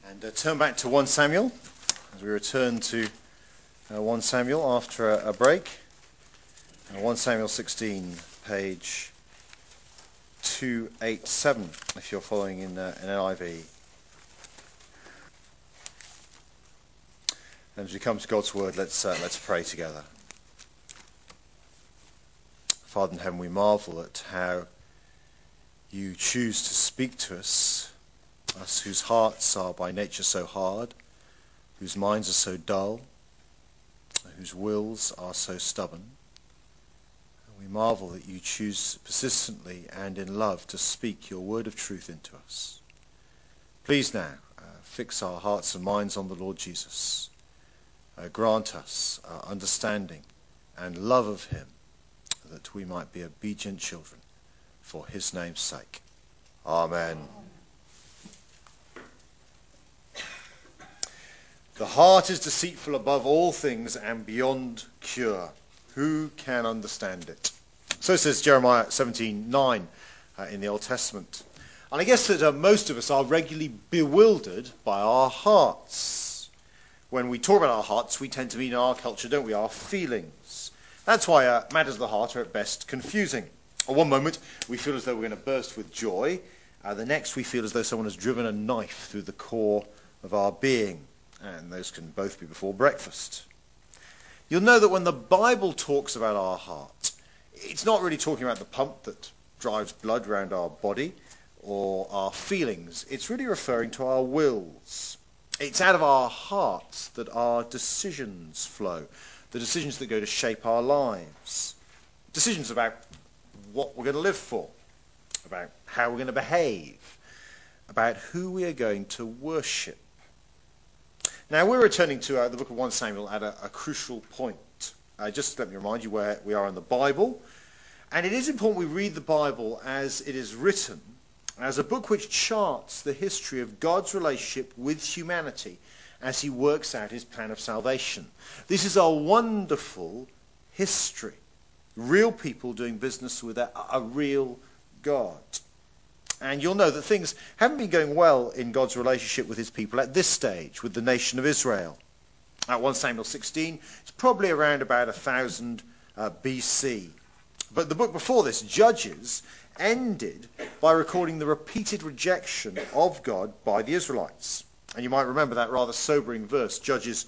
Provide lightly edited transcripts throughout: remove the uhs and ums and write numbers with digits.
And turn back to 1 Samuel as we return to 1 Samuel after a break. 1 Samuel 16, page 287, if you're following in NIV. And as we come to God's word, let's pray together. Father in heaven, we marvel at how you choose to speak to us whose hearts are by nature so hard, whose minds are so dull, whose wills are so stubborn. We marvel that you choose persistently and in love to speak your word of truth into us. Please now fix our hearts and minds on the Lord Jesus. Grant us understanding and love of him, that we might be obedient children for his name's sake. Amen. The heart is deceitful above all things and beyond cure. Who can understand it? So says Jeremiah 17:9 in the Old Testament. And I guess that most of us are regularly bewildered by our hearts. When we talk about our hearts, we tend to mean in our culture, don't we, our feelings. That's why matters of the heart are at best confusing. At one moment, we feel as though we're going to burst with joy. The next, we feel as though someone has driven a knife through the core of our being. And those can both be before breakfast. You'll know that when the Bible talks about our heart, it's not really talking about the pump that drives blood around our body or our feelings. It's really referring to our wills. It's out of our hearts that our decisions flow, the decisions that go to shape our lives. Decisions about what we're going to live for, about how we're going to behave, about who we are going to worship. Now, we're returning to the book of 1 Samuel at a crucial point. Just let me remind you where we are in the Bible. And it is important we read the Bible as it is written, as a book which charts the history of God's relationship with humanity as he works out his plan of salvation. This is a wonderful history. Real people doing business with a real God. And you'll know that things haven't been going well in God's relationship with his people at this stage, with the nation of Israel. At 1 Samuel 16, it's probably around about 1000 BC. But the book before this, Judges, ended by recording the repeated rejection of God by the Israelites. And you might remember that rather sobering verse, Judges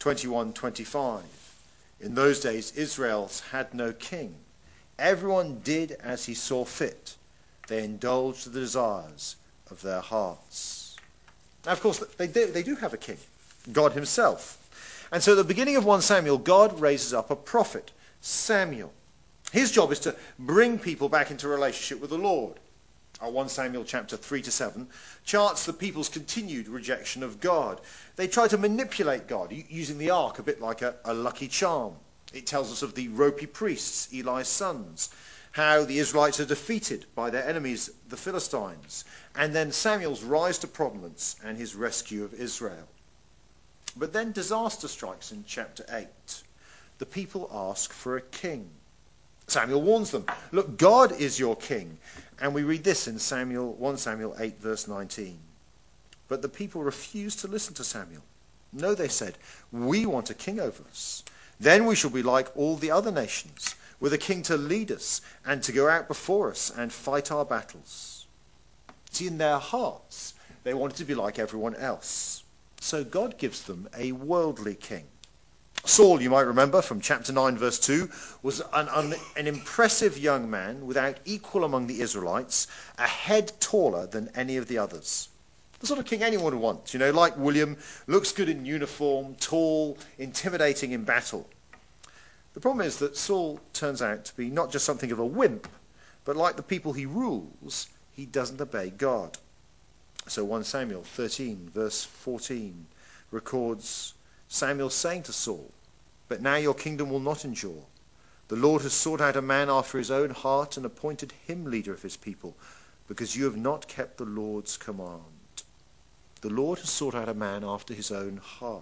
21:25. In those days, Israel had no king. Everyone did as he saw fit. They indulged the desires of their hearts. Now, of course, they do have a king, God himself. And so at the beginning of 1 Samuel, God raises up a prophet, Samuel. His job is to bring people back into relationship with the Lord. 1 Samuel chapter 3-7 charts the people's continued rejection of God. They try to manipulate God, using the ark a bit like a lucky charm. It tells us of the ropey priests, Eli's sons, how the Israelites are defeated by their enemies, the Philistines, and then Samuel's rise to prominence and his rescue of Israel. But then disaster strikes in chapter 8. The people ask for a king. Samuel warns them, look, God is your king. And we read this in 1 Samuel 8, verse 19. But the people refused to listen to Samuel. No, they said, we want a king over us. Then we shall be like all the other nations, with a king to lead us and to go out before us and fight our battles. See, in their hearts, they wanted to be like everyone else. So God gives them a worldly king. Saul, you might remember from chapter 9, verse 2, was an impressive young man without equal among the Israelites, a head taller than any of the others. The sort of king anyone would want, like William, looks good in uniform, tall, intimidating in battle. The problem is that Saul turns out to be not just something of a wimp, but like the people he rules, he doesn't obey God. So 1 Samuel 13, verse 14, records Samuel saying to Saul, but now your kingdom will not endure. The Lord has sought out a man after his own heart and appointed him leader of his people, because you have not kept the Lord's command. The Lord has sought out a man after his own heart.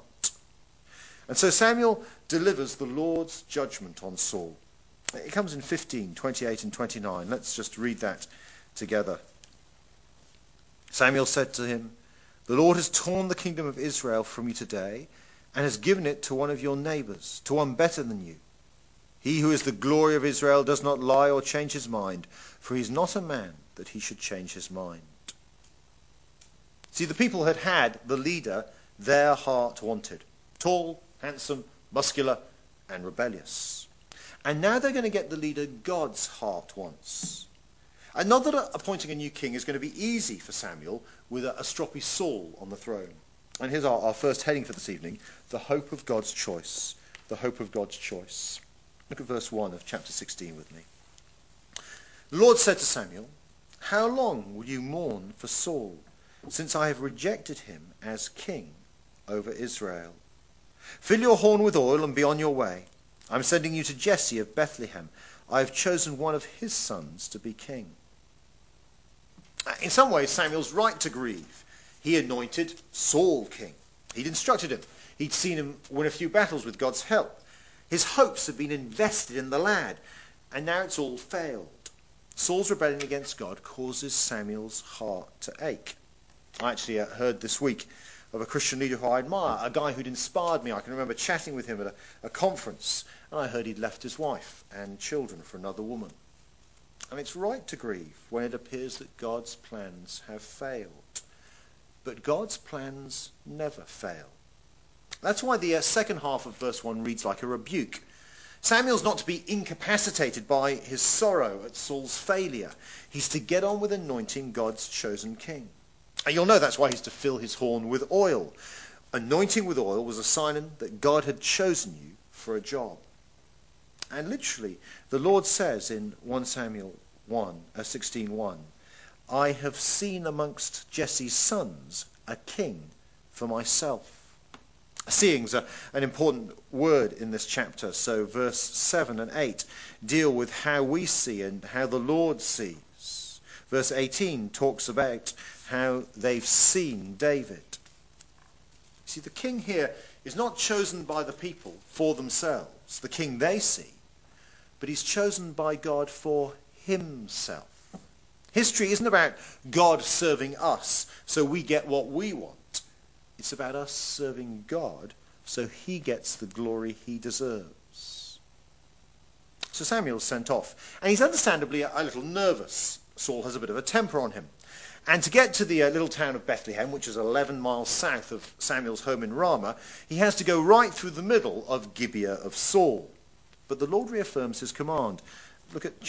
And so Samuel delivers the Lord's judgment on Saul. It comes in 15, 28 and 29. Let's just read that together. Samuel said to him, The Lord has torn the kingdom of Israel from you today and has given it to one of your neighbors, to one better than you. He who is the glory of Israel does not lie or change his mind, for he is not a man that he should change his mind. See, the people had had the leader their heart wanted. Tall, handsome, muscular, and rebellious. And now they're going to get the leader God's heart wants. And not that appointing a new king is going to be easy for Samuel with a stroppy Saul on the throne. And here's our first heading for this evening, the hope of God's choice. The hope of God's choice. Look at verse 1 of chapter 16 with me. The Lord said to Samuel, "How long will you mourn for Saul, since I have rejected him as king over Israel? Fill your horn with oil and be on your way. I'm sending you to Jesse of Bethlehem. I have chosen one of his sons to be king." In some ways, Samuel's right to grieve. He anointed Saul king. He'd instructed him. He'd seen him win a few battles with God's help. His hopes had been invested in the lad, and now it's all failed. Saul's rebellion against God causes Samuel's heart to ache. I actually heard this week of a Christian leader who I admire, a guy who'd inspired me. I can remember chatting with him at a conference, and I heard he'd left his wife and children for another woman. And it's right to grieve when it appears that God's plans have failed. But God's plans never fail. That's why the second half of verse 1 reads like a rebuke. Samuel's not to be incapacitated by his sorrow at Saul's failure. He's to get on with anointing God's chosen king. And you'll know that's why he's to fill his horn with oil. Anointing with oil was a sign that God had chosen you for a job. And literally, the Lord says in 1 Samuel 16:1, "I have seen amongst Jesse's sons a king for myself." Seeing's an important word in this chapter. So verse 7 and 8 deal with how we see and how the Lord sees. Verse 18 talks about how they've seen David. See, the king here is not chosen by the people for themselves, the king they see, but he's chosen by God for himself. History isn't about God serving us so we get what we want. It's about us serving God so he gets the glory he deserves. So Samuel's sent off, and he's understandably a little nervous. Saul has a bit of a temper on him. And to get to the little town of Bethlehem, which is 11 miles south of Samuel's home in Ramah, he has to go right through the middle of Gibeah of Saul. But the Lord reaffirms his command. Look at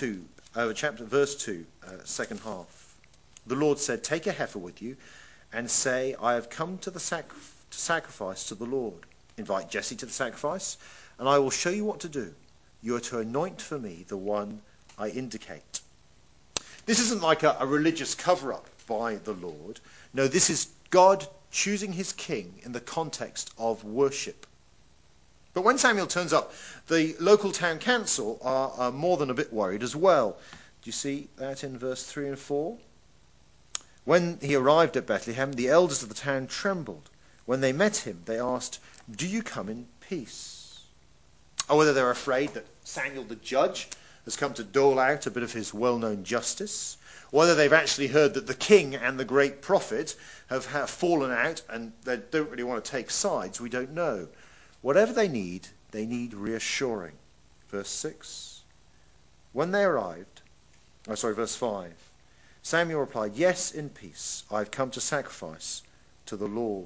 verse 2, second half. The Lord said, "Take a heifer with you and say, I have come to sacrifice to the Lord. Invite Jesse to the sacrifice, and I will show you what to do. You are to anoint for me the one I indicate." This isn't like a religious cover-up by the Lord. No, this is God choosing his king in the context of worship. But when Samuel turns up, the local town council are more than a bit worried as well. Do you see that in verse 3 and 4? When he arrived at Bethlehem, the elders of the town trembled. When they met him, they asked, "Do you come in peace?" Or whether they're afraid that Samuel the judge has come to dole out a bit of his well-known justice, or whether they've actually heard that the king and the great prophet have fallen out and they don't really want to take sides, we don't know. Whatever they need reassuring. Verse 6. When they arrived, verse 5. Samuel replied, "Yes, in peace. I've come to sacrifice to the Lord."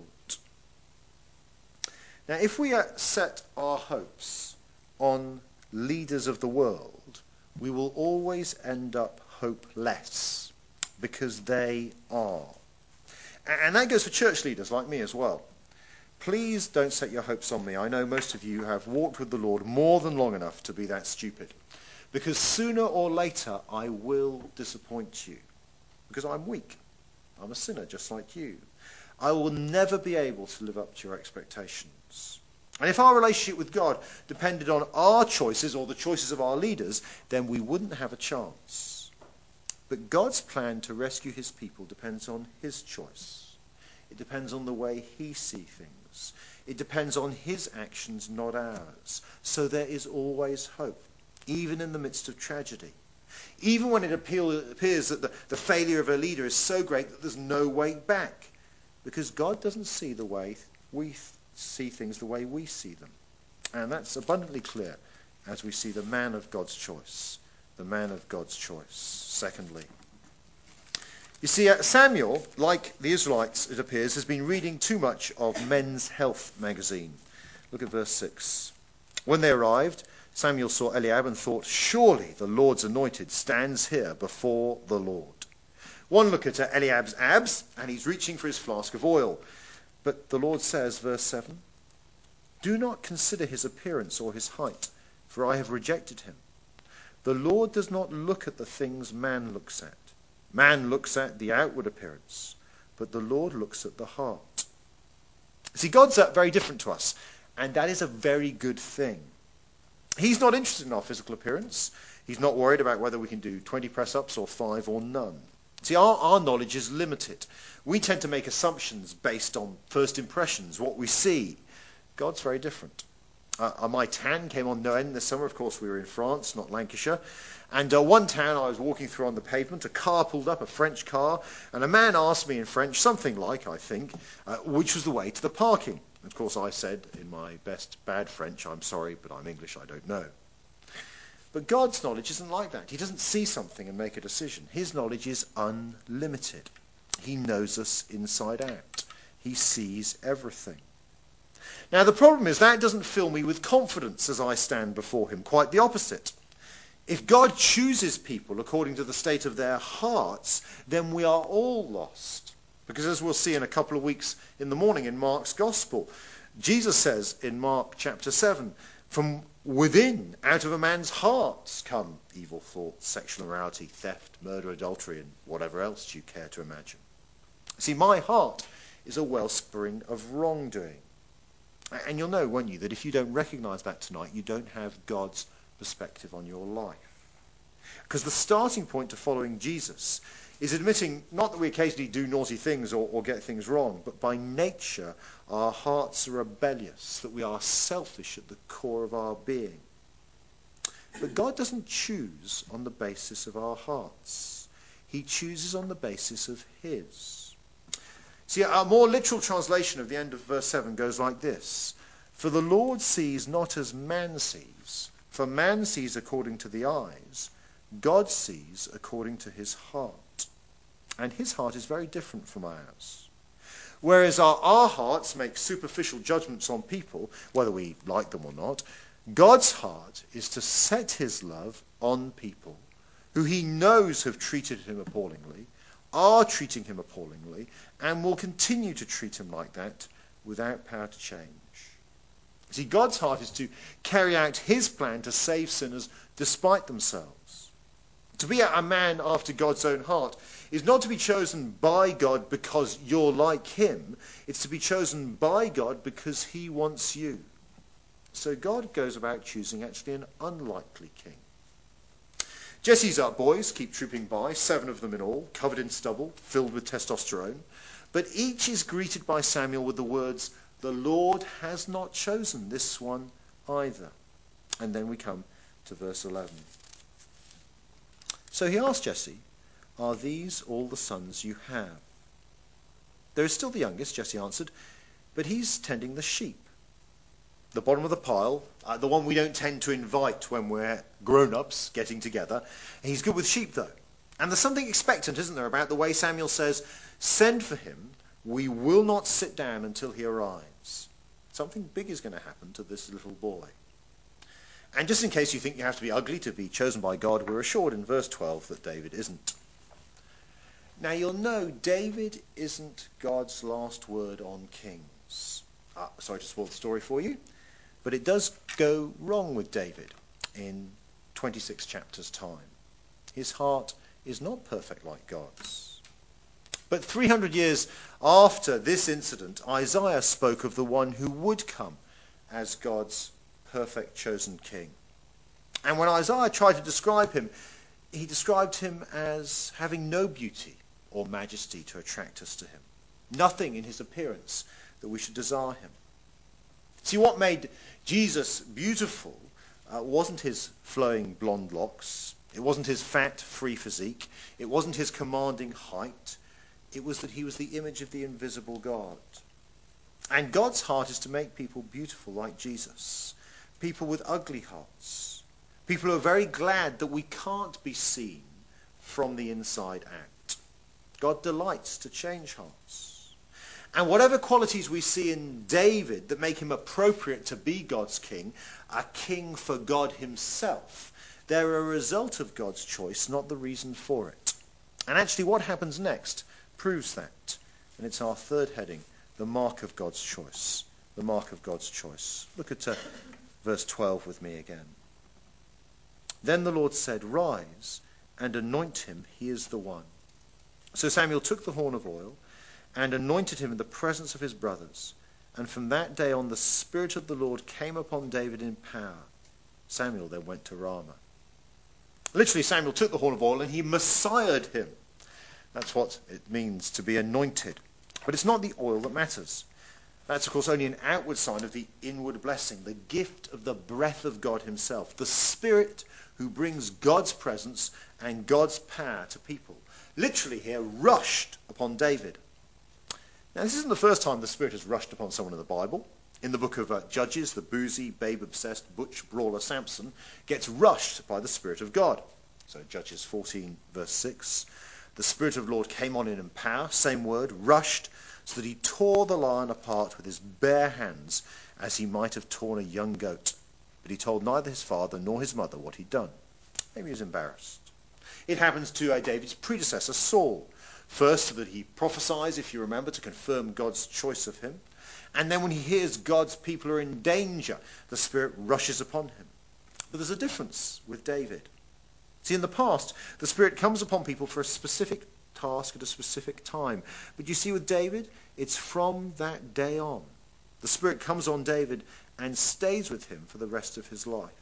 Now, if we set our hopes on leaders of the world, we will always end up hopeless, because they are. And that goes for church leaders like me as well. Please don't set your hopes on me. I know most of you have walked with the Lord more than long enough to be that stupid. Because sooner or later I will disappoint you. Because I'm weak. I'm a sinner just like you. I will never be able to live up to your expectations. And if our relationship with God depended on our choices or the choices of our leaders, then we wouldn't have a chance. But God's plan to rescue his people depends on his choice. It depends on the way he sees things. It depends on his actions, not ours. So there is always hope, even in the midst of tragedy. Even when it appears that the failure of a leader is so great that there's no way back. because God doesn't see the way we see things the way we see them. And that's abundantly clear as we see the man of God's choice. The man of God's choice. Secondly, you see, Samuel, like the Israelites, it appears, has been reading too much of Men's Health magazine. Look at verse 6. When they arrived, Samuel saw Eliab and thought, surely the Lord's anointed stands here before the Lord. One look at Eliab's abs, and he's reaching for his flask of oil. But the Lord says, verse 7, do not consider his appearance or his height, for I have rejected him. The Lord does not look at the things man looks at. Man looks at the outward appearance, but the Lord looks at the heart. See, God's very different to us, and that is a very good thing. He's not interested in our physical appearance. He's not worried about whether we can do 20 press-ups or 5 or none. See, our knowledge is limited. We tend to make assumptions based on first impressions, what we see. God's very different. My tan came on no end this summer. Of course, we were in France, not Lancashire. And one town I was walking through on the pavement, a car pulled up, a French car, and a man asked me in French, something like, I think, which was the way to the parking. Of course, I said in my best bad French, I'm sorry, but I'm English, I don't know. But God's knowledge isn't like that. He doesn't see something and make a decision. His knowledge is unlimited. He knows us inside out. He sees everything. Now, the problem is that doesn't fill me with confidence as I stand before him. Quite the opposite. If God chooses people according to the state of their hearts, then we are all lost. Because as we'll see in a couple of weeks in the morning in Mark's Gospel, Jesus says in Mark chapter 7, from within, out of a man's hearts come evil thoughts, sexual immorality, theft, murder, adultery, and whatever else you care to imagine. See, my heart is a wellspring of wrongdoing. And you'll know, won't you, that if you don't recognize that tonight, you don't have God's perspective on your life. Because the starting point to following Jesus is admitting not that we occasionally do naughty things or get things wrong, but by nature our hearts are rebellious, that we are selfish at the core of our being. But God doesn't choose on the basis of our hearts. He chooses on the basis of his. See, a more literal translation of the end of verse 7 goes like this. For the Lord sees not as man sees, for man sees according to the eyes, God sees according to his heart. And his heart is very different from ours. Whereas our hearts make superficial judgments on people, whether we like them or not, God's heart is to set his love on people who he knows have treated him appallingly, are treating him appallingly, and will continue to treat him like that without power to change. See, God's heart is to carry out his plan to save sinners despite themselves. To be a man after God's own heart is not to be chosen by God because you're like him. It's to be chosen by God because he wants you. So God goes about choosing actually an unlikely king. Jesse's boys keep trooping by, 7 of them in all, covered in stubble, filled with testosterone. But each is greeted by Samuel with the words, the Lord has not chosen this one either. And then we come to verse 11. So he asked Jesse, are these all the sons you have? There is still the youngest, Jesse answered, but he's tending the sheep. The bottom of the pile, the one we don't tend to invite when we're grown-ups getting together. He's good with sheep, though. And there's something expectant, isn't there, about the way Samuel says, send for him, we will not sit down until he arrives. Something big is going to happen to this little boy. And just in case you think you have to be ugly to be chosen by God, we're assured in verse 12 that David isn't. Now you'll know David isn't God's last word on kings. Sorry to spoil the story for you, but it does go wrong with David in 26 chapters' time. His heart is not perfect like God's. But 300 years after this incident, Isaiah spoke of the one who would come as God's perfect chosen king. And when Isaiah tried to describe him, he described him as having no beauty or majesty to attract us to him. Nothing in his appearance that we should desire him. See, what made Jesus beautiful wasn't his flowing blonde locks. It wasn't his fat, free physique. It wasn't his commanding height. It was that he was the image of the invisible God. And God's heart is to make people beautiful like Jesus. People with ugly hearts. People who are very glad that we can't be seen from the inside out. God delights to change hearts. And whatever qualities we see in David that make him appropriate to be God's king, a king for God himself, they're a result of God's choice, not the reason for it. And actually what happens next proves that. And it's our third heading, the mark of God's choice. The mark of God's choice. Look at verse 12 with me again. Then the Lord said, "Rise and anoint him, he is the one." So Samuel took the horn of oil and anointed him in the presence of his brothers. And from that day on the Spirit of the Lord came upon David in power. Samuel then went to Ramah. Literally, Samuel took the horn of oil and he messiahed him. That's what it means to be anointed. But it's not the oil that matters. That's, of course, only an outward sign of the inward blessing, the gift of the breath of God himself, the Spirit who brings God's presence and God's power to people. Literally here, rushed upon David. Now, this isn't the first time the Spirit has rushed upon someone in the Bible. In the book of Judges, the boozy, babe-obsessed, butch brawler Samson gets rushed by the Spirit of God. So Judges 14, verse 6. The Spirit of the Lord came on him in power, same word, rushed, so that he tore the lion apart with his bare hands, as he might have torn a young goat. But he told neither his father nor his mother what he'd done. Maybe he was embarrassed. It happens to David's predecessor, Saul. First, so that he prophesies, if you remember, to confirm God's choice of him. And then when he hears God's people are in danger, the Spirit rushes upon him. But there's a difference with David. See, in the past, the Spirit comes upon people for a specific task at a specific time. But you see, with David, it's from that day on. The Spirit comes on David and stays with him for the rest of his life.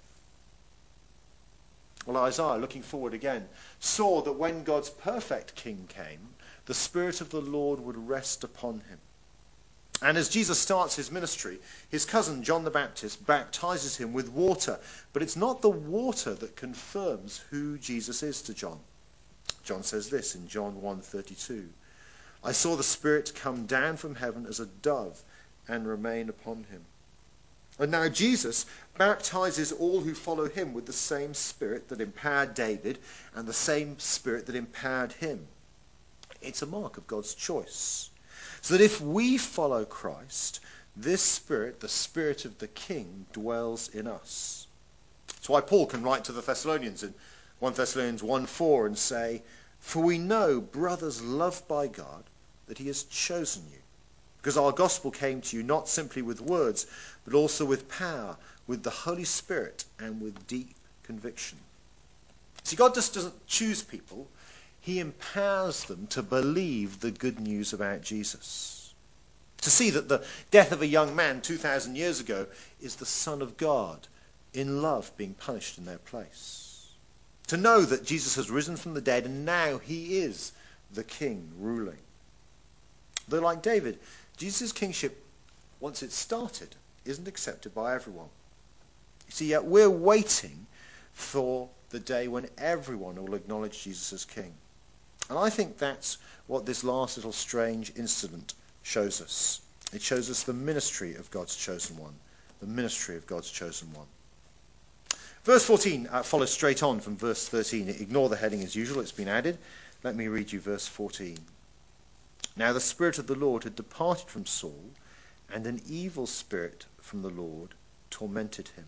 Well, Isaiah, looking forward again, saw that when God's perfect king came, the Spirit of the Lord would rest upon him. And as Jesus starts his ministry, his cousin John the Baptist baptizes him with water. But it's not the water that confirms who Jesus is to John. John says this in John 1:32. "I saw the Spirit come down from heaven as a dove and remain upon him." And now Jesus baptizes all who follow him with the same Spirit that empowered David and the same Spirit that empowered him. It's a mark of God's choice. So that if we follow Christ, this Spirit, the Spirit of the King, dwells in us. That's why Paul can write to the Thessalonians in 1 Thessalonians 1:4 and say, "For we know, brothers loved by God, that he has chosen you, because our gospel came to you not simply with words, but also with power, with the Holy Spirit, and with deep conviction." See, God just doesn't choose people. He empowers them to believe the good news about Jesus. To see that the death of a young man 2,000 years ago is the Son of God in love being punished in their place. To know that Jesus has risen from the dead and now he is the King ruling. Though like David, Jesus' kingship, once it's started, isn't accepted by everyone. You see, yet we're waiting for the day when everyone will acknowledge Jesus as King. And I think that's what this last little strange incident shows us. It shows us the ministry of God's chosen one. The ministry of God's chosen one. Verse 14 follows straight on from verse 13. Ignore the heading as usual, it's been added. Let me read you verse 14. "Now the Spirit of the Lord had departed from Saul, and an evil spirit from the Lord tormented him."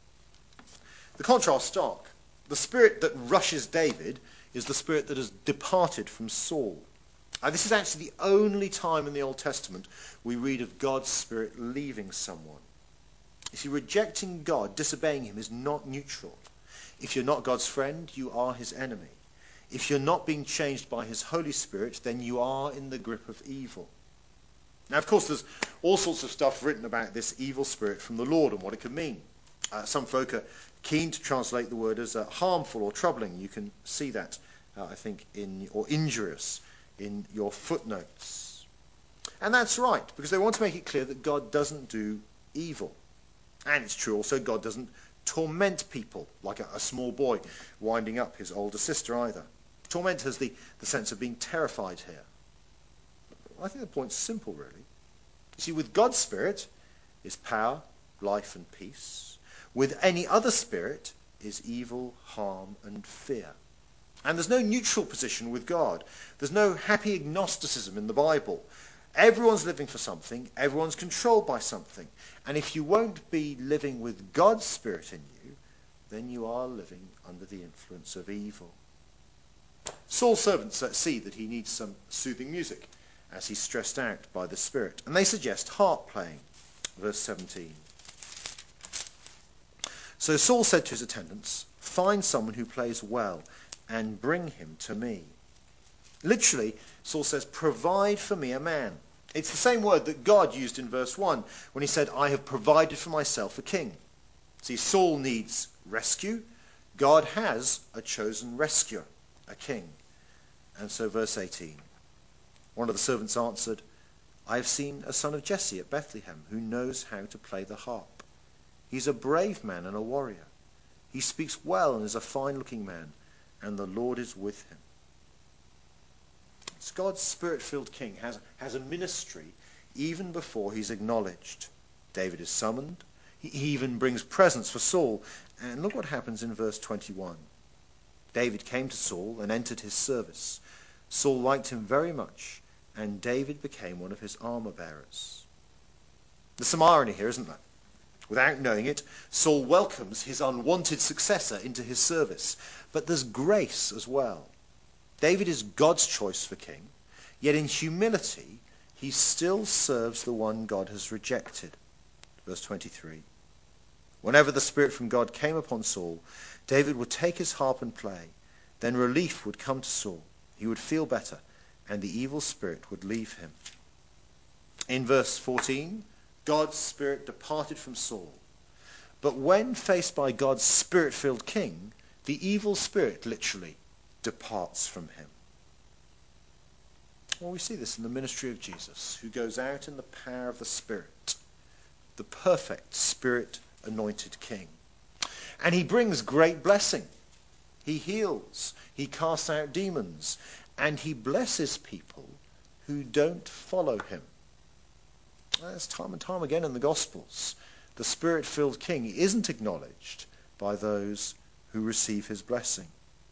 The contrast stark. The spirit that rushes David is the spirit that has departed from Saul. This is actually the only time in the Old Testament we read of God's Spirit leaving someone. You see, rejecting God, disobeying him, is not neutral. If you're not God's friend, you are his enemy. If you're not being changed by his Holy Spirit, then you are in the grip of evil. Now, of course, there's all sorts of stuff written about this evil spirit from the Lord and what it could mean. Some folk are keen to translate the word as harmful or troubling. You can see that, I think, or injurious in your footnotes. And that's right, because they want to make it clear that God doesn't do evil. And it's true also, God doesn't torment people like a small boy winding up his older sister either. Torment has the sense of being terrified here. I think the point's simple, really. You see, with God's Spirit is power, life, and peace. With any other spirit is evil, harm, and fear. And there's no neutral position with God. There's no happy agnosticism in the Bible. Everyone's living for something. Everyone's controlled by something. And if you won't be living with God's Spirit in you, then you are living under the influence of evil. Saul's servants see that he needs some soothing music as he's stressed out by the Spirit. And they suggest harp playing. Verse 17. So Saul said to his attendants, "Find someone who plays well and bring him to me." Literally, Saul says, "Provide for me a man." It's the same word that God used in verse 1 when he said, "I have provided for myself a king." See, Saul needs rescue. God has a chosen rescuer, a king. And so verse 18. One of the servants answered, "I have seen a son of Jesse at Bethlehem who knows how to play the harp. He's a brave man and a warrior. He speaks well and is a fine-looking man, and the Lord is with him." So God's Spirit-filled king has a ministry even before he's acknowledged. David is summoned. He even brings presents for Saul. And look what happens in verse 21. David came to Saul and entered his service. Saul liked him very much, and David became one of his armor-bearers. There's some irony here, isn't there? Without knowing it, Saul welcomes his unwanted successor into his service. But there's grace as well. David is God's choice for king, yet in humility he still serves the one God has rejected. Verse 23. Whenever the Spirit from God came upon Saul, David would take his harp and play. Then relief would come to Saul. He would feel better, and the evil spirit would leave him. In verse 14, God's Spirit departed from Saul. But when faced by God's Spirit-filled king, the evil spirit literally departs from him. Well, we see this in the ministry of Jesus, who goes out in the power of the Spirit, the perfect Spirit-anointed king. And he brings great blessing. He heals, he casts out demons, and he blesses people who don't follow him. That's time and time again in the Gospels. The Spirit-filled king isn't acknowledged by those who receive his blessing.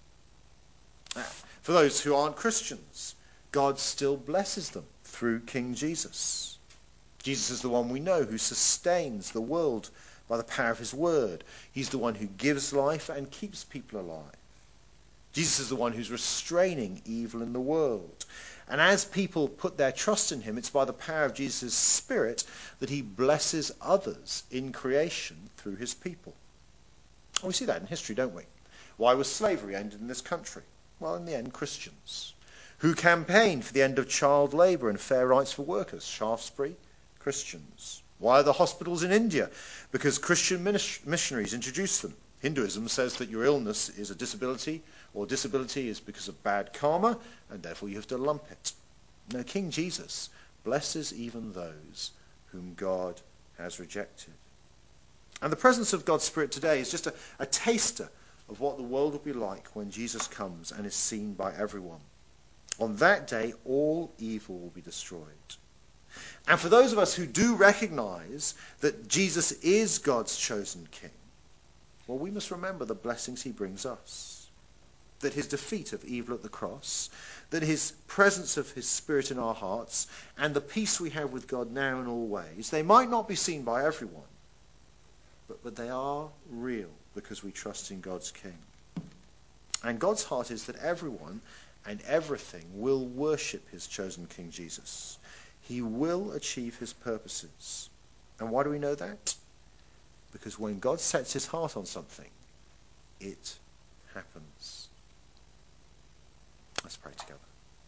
For those who aren't Christians, God still blesses them through King Jesus. Jesus is the one we know who sustains the world by the power of his word. He's the one who gives life and keeps people alive. Jesus is the one who's restraining evil in the world. And as people put their trust in him, it's by the power of Jesus' Spirit that he blesses others in creation through his people. We see that in history, don't we? Why was slavery ended in this country? Well, in the end, Christians. Who campaigned for the end of child labour and fair rights for workers? Shaftesbury, Christians. Why are the hospitals in India? Because Christian missionaries introduced them. Hinduism says that your illness is a disability, or disability is because of bad karma, and therefore you have to lump it. No, King Jesus blesses even those whom God has rejected. And the presence of God's Spirit today is just a taster of what the world will be like when Jesus comes and is seen by everyone. On that day, all evil will be destroyed. And for those of us who do recognize that Jesus is God's chosen king, well, we must remember the blessings he brings us. That his defeat of evil at the cross, that his presence of his Spirit in our hearts, and the peace we have with God now in all ways, they might not be seen by everyone, but they are real because we trust in God's king. And God's heart is that everyone and everything will worship his chosen King Jesus. He will achieve his purposes. And why do we know that? Because when God sets his heart on something, it happens. Let's pray together.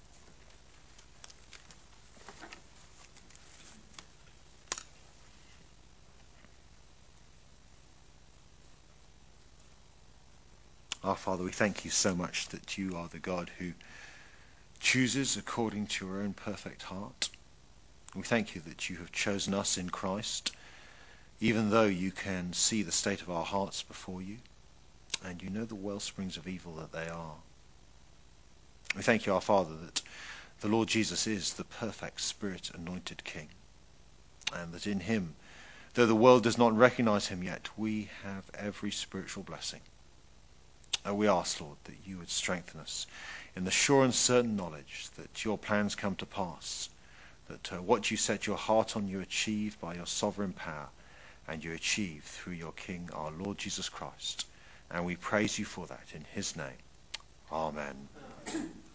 Our Father, we thank you so much that you are the God who chooses according to your own perfect heart. We thank you that you have chosen us in Christ, even though you can see the state of our hearts before you, and you know the wellsprings of evil that they are. We thank you, our Father, that the Lord Jesus is the perfect Spirit-anointed King, and that in him, though the world does not recognize him yet, we have every spiritual blessing. We ask, Lord, that you would strengthen us in the sure and certain knowledge that your plans come to pass, that what you set your heart on you achieve by your sovereign power, and you achieve through your King, our Lord Jesus Christ. And we praise you for that in his name. Amen.